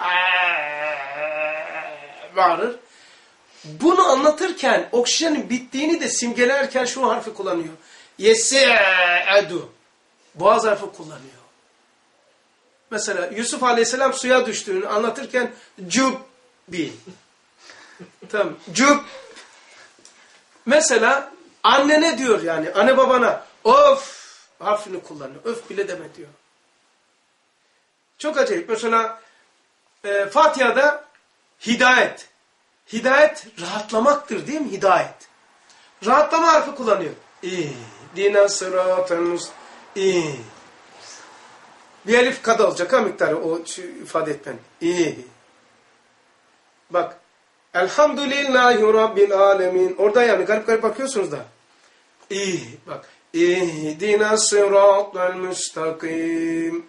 A: Bağırır. Bunu anlatırken oksijenin bittiğini de simgelerken şu harfi kullanıyor. Yese'adu. Boğaz harfi kullanıyor. Mesela Yusuf Aleyhisselam suya düştüğünü anlatırken cübbi. Tamam. Cüb. Mesela annene diyor yani. Anne babana of harfini kullanıyor. Öf bile deme diyor. Çok acayip. Mesela Fatiha'da hidayet. Hidayet rahatlamaktır değil mi? Hidayet. Rahatlama harfi kullanıyor. Dina sıratın bir elif kad olacak ha miktarı o ifade etmen. Bak. Elhamdülillahi Rabbil alemin. Orada yani garip garip bakıyorsunuz da. Bak. İhdina sıratal müstakim.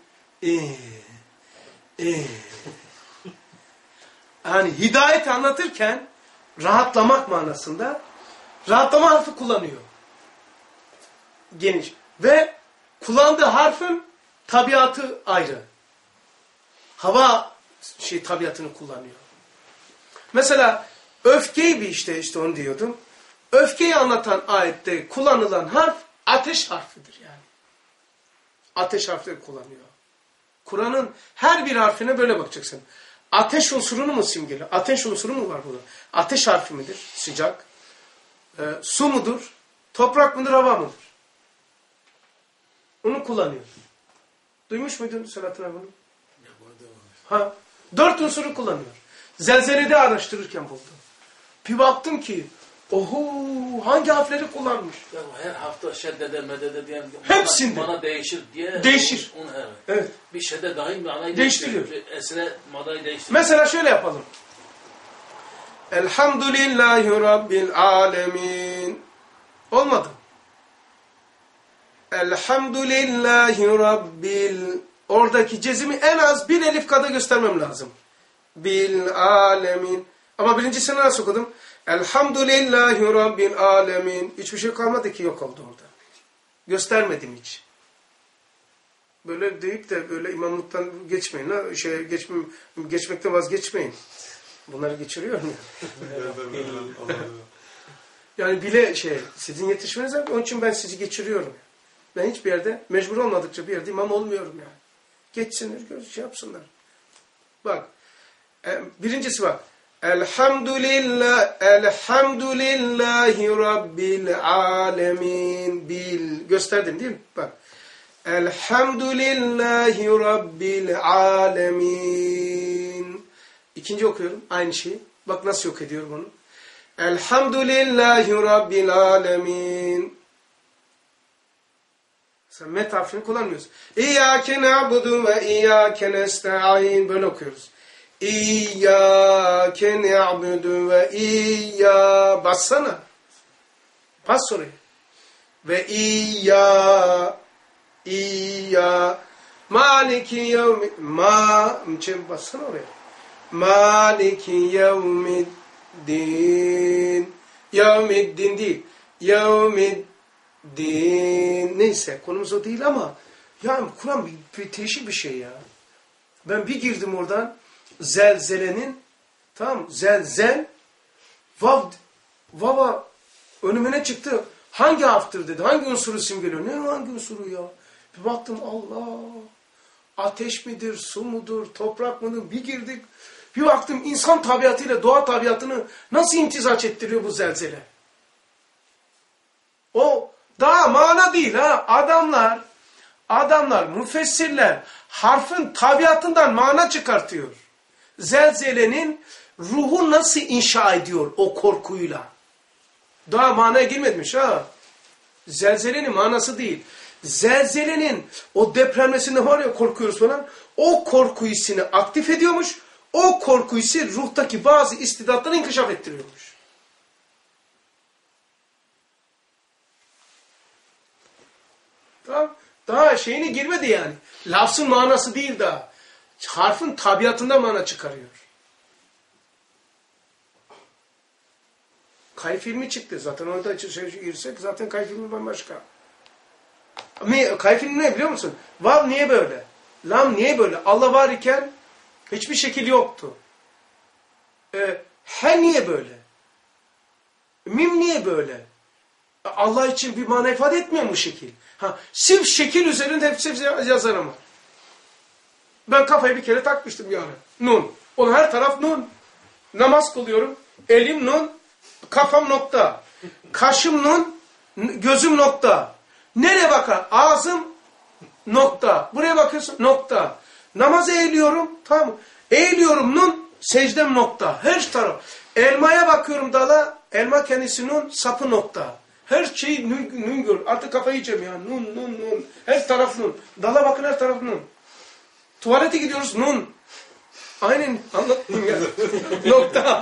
A: Yani hidayeti anlatırken rahatlamak manasında rahatlama harfi kullanıyor. Geniş. Ve kullandığı harfin tabiatı ayrı. Hava tabiatını kullanıyor. Mesela öfkeyi işte onu diyordum. Öfkeyi anlatan ayette kullanılan harf ateş harfidir yani. Ateş harfleri kullanıyor. Kur'an'ın her bir harfine böyle bakacaksın. Ateş unsurunu mu simgeliyor? Ateş unsuru mu var burada? Ateş harfi midir? Sıcak. Su mudur? Toprak mıdır? Hava mıdır? Onu kullanıyor. Duymuş muydun Selahattin abi bunu? Ha, 4 unsuru kullanıyor. Zelzelede araştırırken buldum. Bir baktım ki hangi harfleri kullanmış?
D: Ya her hafta şeddede medede diyen
A: hepsinde.
D: Mana değişir diye.
A: Değişir. Evet.
D: Bir şedde dahi manayı
A: değiştiriyor.
D: Esre manayı değiştiriyor.
A: Mesela şöyle yapalım. Elhamdülillahi Rabbil alemin. Olmadı. Elhamdülillahi Rabbil. Oradaki cezimi en az bir elif kada göstermem lazım. Bil alemin. Ama birincisini nasıl okudum? Elhamdülillahi Rabbil alemin. Hiçbir şey kalmadı ki yok oldu orada. Göstermedim hiç. Böyle deyip de böyle imamlıktan geçmeyin. Geçmekten vazgeçmeyin. Bunları geçiriyorum ya. Yani bile sizin yetişmeniz lazım. Onun için ben sizi geçiriyorum. Ben hiçbir yerde mecbur olmadıkça bir yerde imam olmuyorum yani. Geçsinler, yapsınlar. Bak. Birincisi bak. Elhamdülillahi Rabbil alemin. Gösterdim değil mi? Bak. Elhamdülillahi Rabbil alemin. İkinci okuyorum. Aynı şeyi. Bak nasıl yok ediyorum onu. Elhamdülillahi Rabbil alemin. Sen met harfini kullanmıyorsun. İyyâke na'budu ve iyyâke nesta'in. Böyle okuyoruz. İyyâke na'budu ve bassana. Bas oraya. Ve maliki yevmi bassana oraya. Maliki yevmiddin. Yevmiddin değil. Yevmiddin. Neyse konumuz o değil ama yani Kur'an bir değişik bir şey ya. Ben bir girdim oradan zelzelenin zelzel vava önüme çıktı. Hangi harftır dedi. Hangi unsuru simgeliyor? Ne hangi unsuru ya? Bir baktım Allah. Ateş midir? Su mudur? Toprak mıdır? Bir girdik. Bir baktım insan tabiatıyla doğa tabiatını nasıl imtizaç ettiriyor bu zelzele. O daha mana değil ha. Adamlar, müfessirler harfin tabiatından mana çıkartıyor. Zelzelenin ruhu nasıl inşa ediyor o korkuyla. Daha manaya girmemiş ha. Zelzelenin manası değil. Zelzelenin o depremesinde var ya korkuyoruz falan. O korku hissini aktif ediyormuş. O korku hissi ruhtaki bazı istidatları inkişaf ettiriyormuş. Tamam. Daha şeyine girmedi yani. Lafzın manası değil daha. Harfin tabiatında mana çıkarıyor. Kayf ilmi çıktı. Zaten orada girsek zaten kayf ilmi bambaşka. Kayf ilmi ne biliyor musun? Vav niye böyle? Lam niye böyle? Allah var iken hiçbir şekil yoktu. He niye böyle? Mim niye böyle? Allah için bir mana ifade etmiyor mu şekil? Sırf şekil üzerinde hepsi yazar ama. Ben kafayı bir kere takmıştım yani. Nun. Onun her taraf nun. Namaz kılıyorum. Elim nun. Kafam nokta. Kaşım nun. Gözüm nokta. Nereye bakar? Ağzım nokta. Buraya bakıyorsun nokta. Namaza eğiliyorum. Tamam. Eğiliyorum nun. Secdem nokta. Her taraf. Elmaya bakıyorum dala. Elma kendisi nun. Sapı nokta. Her şeyi nun gör. Artık kafayı yiyeceğim ya. Nun. Her taraf nun. Dala bakın her taraf nun. Tuvalete gidiyoruz nun. Aynen anlattım ya. Nokta.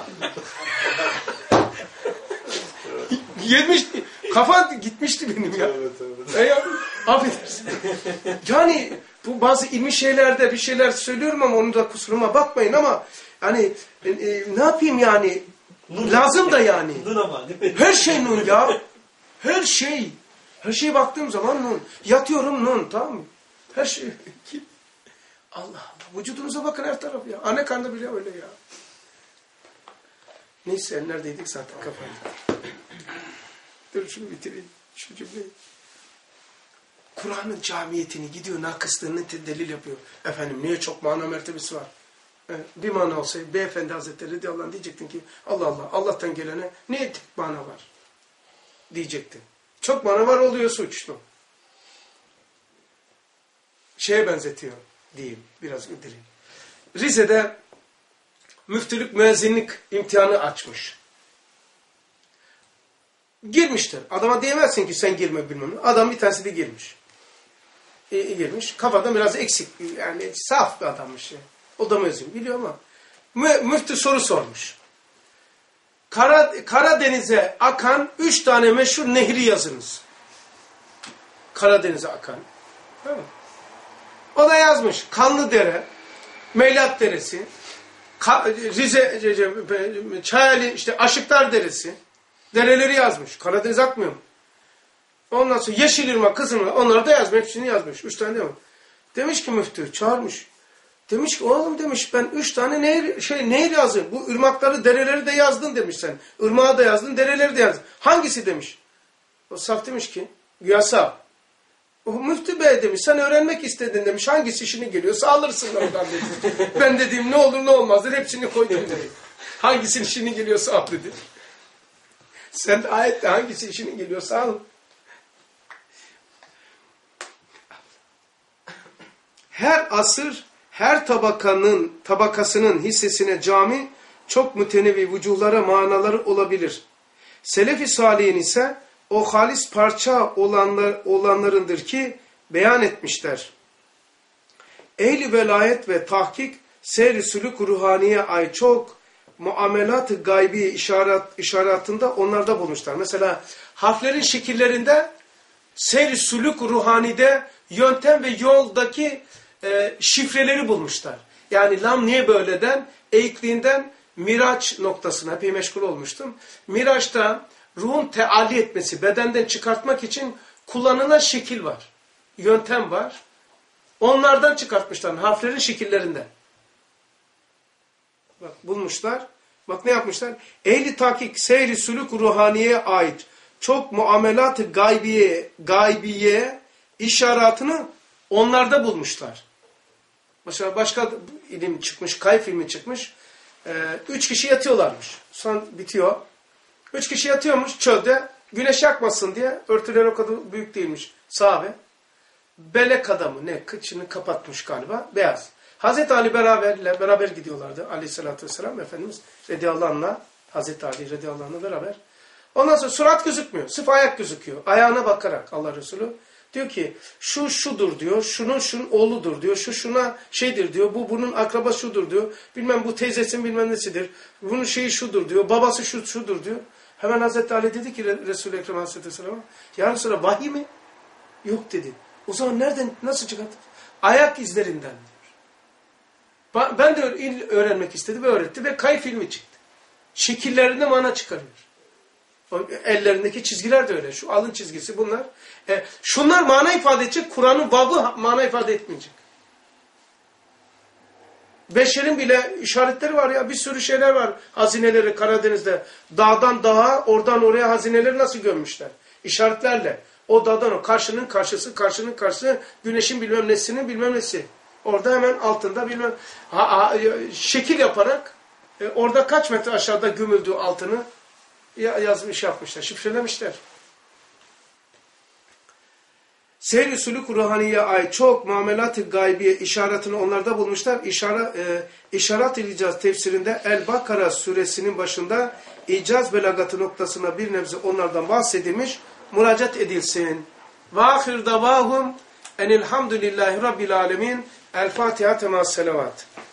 A: Yemişti. Kafa gitmişti benim ya. Evet. Affedersin. Yani bu bazı ilmi şeylerde bir şeyler söylüyorum ama onu da kusuruma bakmayın ama yani ne yapayım yani lazım da yani. Her şey nun ya. Her şey. Her şeye baktığım zaman nun. Yatıyorum nun, tamam mı? Her şey. Allah Allah. Vücudunuza bakın her taraf ya. Anne karnında bile öyle ya. Neyse neredeydik zaten kafayı. Dur şunu bitireyim. Şu cümleyi. Kur'an'ın camiyetini gidiyor, nakıslığını delil yapıyor. Efendim niye çok mana mertebesi var? Bir mana olsaydı Beyefendi Hazretleri radıyallahu anh diyecektin ki Allah Allah, Allah'tan gelene niye tek mana var? Diyecektin. Çok mana var oluyor suçlu. Şeye benzetiyor diyeyim, biraz ödüleyim. Rize'de müftülük müezzinlik imtihanı açmış. Girmiştir. Adama diyemezsin ki sen girme bilmem ne. Adam bir tanesi de girmiş. Girmiş. Kafadan biraz eksik. Yani saf bir adammış. O da müezzin biliyor ama. Müftü soru sormuş. Karadeniz'e akan 3 tane meşhur nehri yazınız. Karadeniz'e akan. Değil mi? O da yazmış. Kanlıdere, Meylat Deresi, Rize, Çayeli, işte Aşıklar Deresi. Dereleri yazmış. Karadeniz akmıyor mu? Ondan sonra Yeşilırmak, Kızılırmak onları da yazmış. Hepsini yazmış. 3 tane değil mi? Demiş ki müftü çağırmış. Demiş ki oğlum demiş ben 3 tane nehir yazdım. Bu ırmakları, dereleri de yazdın demiş sen. Irmağı da yazdın, dereleri de yazdın. Hangisi demiş. O saf demiş ki güya saf. O müftü bey demiş sen öğrenmek istedin demiş. Hangisi işine geliyorsa alırsın oradan demiş. Ben dediğim ne olur ne olmazdır hepsini koydum dedi. Hangisinin işine geliyorsa al dedi. Sen de ayette hangisi işine geliyorsa al. Her asır, her tabakasının hissesine cami, çok mütenevi vücuhlara manaları olabilir. Selef-i Salih'in ise o halis parça olanlarındır ki beyan etmişler. Ehl-i velayet ve tahkik, seyr-i sülük ruhaniye ait çok muamelat-ı gaybi işaretinde onlarda bulmuşlar. Mesela harflerin şekillerinde seyr-i sülük ruhanide yöntem ve yoldaki şifreleri bulmuşlar. Yani lam niye böyleden eğikliğinden miraç noktasına epey meşgul olmuştum. Miraçta ruhun tealli etmesi, bedenden çıkartmak için kullanılan şekil var. Yöntem var. Onlardan çıkartmışlar harflerin şekillerinden. Bak bulmuşlar. Bak ne yapmışlar? Ehli tahkik seyri sülük ruhaniye ait çok muamelat-ı gaybiye işaretini onlarda bulmuşlar. Mesela başka ilim çıkmış, kayf ilmi çıkmış. 3 kişi yatıyorlarmış. Son bitiyor. 3 kişi yatıyormuş çölde. Güneş yakmasın diye. Örtüler o kadar büyük değilmiş. Sahabe. Belek adamı ne? Kıçını kapatmış galiba. Beyaz. Hazreti Ali beraber gidiyorlardı. Aleyhissalatü vesselam. Efendimiz radıyallahu anh'la Hazreti Ali radıyallahu anh'la beraber. Ondan sonra surat gözükmüyor. Sırf ayak gözüküyor. Ayağına bakarak Allah Resulü diyor ki şu şudur diyor. Şunun oğludur diyor. Şu şuna şeydir diyor. Bu bunun akrabası şudur diyor. Bilmem bu teyzesin bilmem nesidir. Bunun şeyi şudur diyor. Babası şudur diyor. Hemen Hazreti Ali dedi ki Resul-i Ekrem Aleyhisselam'a ya Resulallah vahiy mi? Yok dedi. O zaman nereden nasıl çıkarttı? Ayak izlerinden diyor. Ben de öğrenmek istedim ve öğretti ve kayıp filmi çıktı. Şekillerinde mana çıkarıyor. O ellerindeki çizgiler de öyle. Şu alın çizgisi bunlar. Şunlar mana ifade edecek. Kur'an'ın vavı mana ifade etmeyecek. Beşerin bile işaretleri var ya. Bir sürü şeyler var. Hazineleri Karadeniz'de. Dağdan dağa, oradan oraya hazineleri nasıl gömmüşler? İşaretlerle. O dağdan o. Karşının karşısı, karşının karşısı. Güneşin bilmem nesinin bilmem nesi. Orada hemen altında bilmem şekil yaparak orada kaç metre aşağıda gömüldüğü altını yazmış yapmışlar, şifrelemişler. Seyr usulü ruhaniye ait çok muamelat-ı gaybiye işaretini onlarda bulmuşlar. İşaret-i İcaz tefsirinde El-Bakara suresinin başında icaz belagatı noktasına bir nebze onlardan bahsedilmiş, müracaat edilsin. Ve ahir davahum enilhamdülillahi rabbil alemin. El-Fatiha temas selavat.